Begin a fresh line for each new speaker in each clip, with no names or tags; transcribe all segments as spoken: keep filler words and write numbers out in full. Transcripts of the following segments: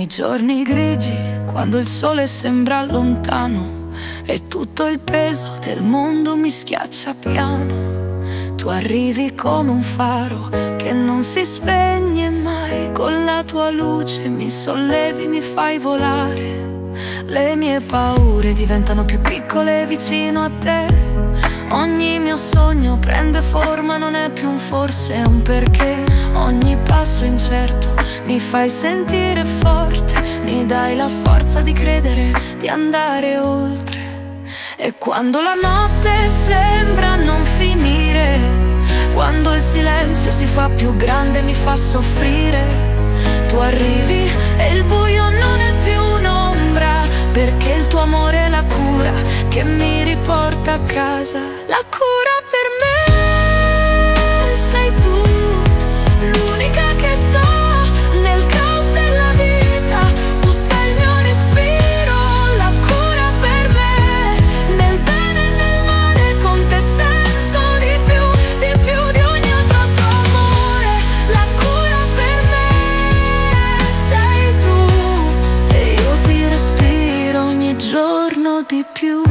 giorni grigi, quando il sole sembra lontano e tutto il peso del mondo mi schiaccia piano, tu arrivi come un faro che non si spegne mai. Con la tua luce mi sollevi, mi fai volare. Le mie paure diventano più piccole vicino a te. Ogni mio sogno prende forma, non è più un forse, è un perché. Ogni passo incerto mi fai sentire forte, mi dai la forza di credere, di andare oltre. E quando la notte sembra non finire, quando il silenzio si fa più grande e mi fa soffrire, tu arrivi e il buio non è più un'ombra, perché il tuo amore è la cura che mi riporta a casa. La cura per me sei tu, l'unica che so nel caos della vita. Tu sei il mio respiro, la cura per me. Nel bene e nel male con te sento di più, di più di ogni altro amore. La cura per me sei tu, e io ti respiro ogni giorno di più.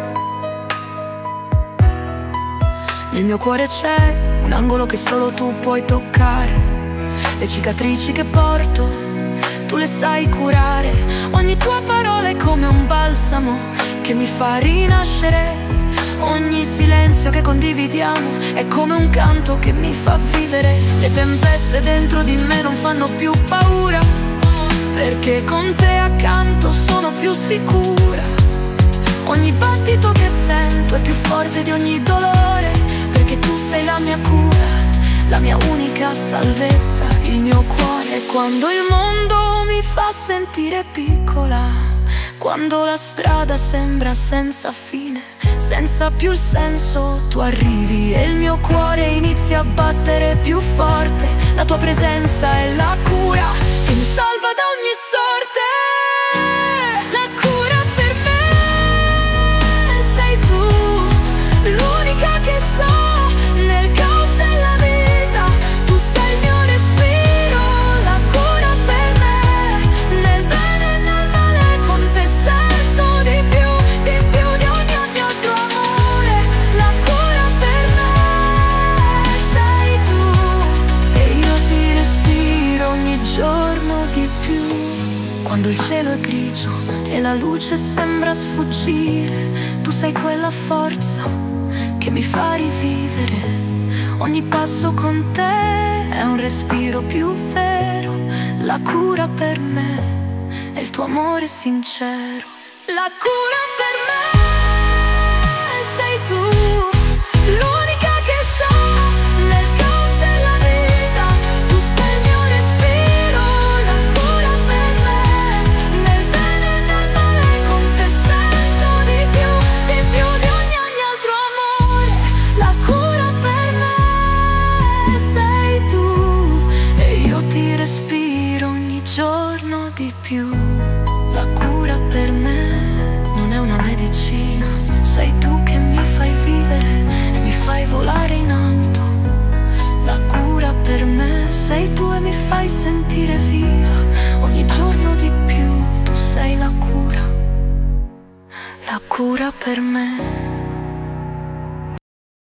Nel mio cuore c'è un angolo che solo tu puoi toccare. Le cicatrici che porto, tu le sai curare. Ogni tua parola è come un balsamo che mi fa rinascere. Ogni silenzio che condividiamo è come un canto che mi fa vivere. Le tempeste dentro di me non fanno più paura, perché con te accanto sono più sicura. Ogni battito che sento è più forte di ogni dolore, perché tu sei la mia cura, la mia unica salvezza, il mio cuore. Quando il mondo mi fa sentire piccola, quando la strada sembra senza fine, senza più il senso, tu arrivi e il mio cuore inizia a battere più forte. La tua presenza è la cura che mi salva da ogni sorte. La cura per me sei tu, l'unica che so nel caos della vita. Tu sei il mio respiro, la cura per me. Nel bene e nel male con te sento di più, di più di ogni, ogni altro amore. La cura per me sei tu, e io ti respiro ogni giorno di più. Quando il cielo è grigio e la luce sembra sfuggire, tu sei quella forza che mi fa rivivere. Ogni passo con te è un respiro più vero. La cura per me è il tuo amore sincero. La cura per